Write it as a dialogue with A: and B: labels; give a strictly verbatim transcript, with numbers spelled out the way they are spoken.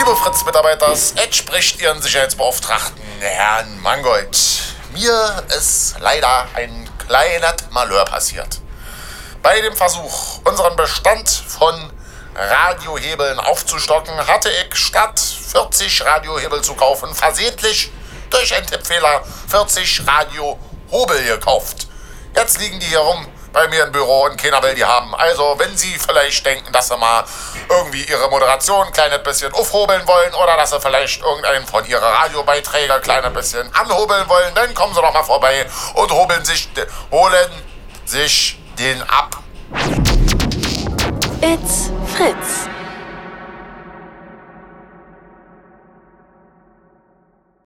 A: Liebe Fritz-Mitarbeiters, es spricht Ihren Sicherheitsbeauftragten, Herrn Mangold. Mir ist leider ein kleines Malheur passiert. Bei dem Versuch, unseren Bestand von Radiohebeln aufzustocken, hatte ich statt vierzig Radiohebel zu kaufen, versehentlich durch einen Tippfehler vierzig Radiohobel gekauft. Jetzt liegen die hier rum bei mir im Büro und keiner will die haben. Also, wenn Sie vielleicht denken, dass Sie mal irgendwie Ihre Moderation ein kleines bisschen aufhobeln wollen oder dass Sie vielleicht irgendeinen von Ihren Radiobeiträgen ein kleines bisschen anhobeln wollen, dann kommen Sie doch mal vorbei und hobeln sich, holen sich den ab.
B: It's Fritz.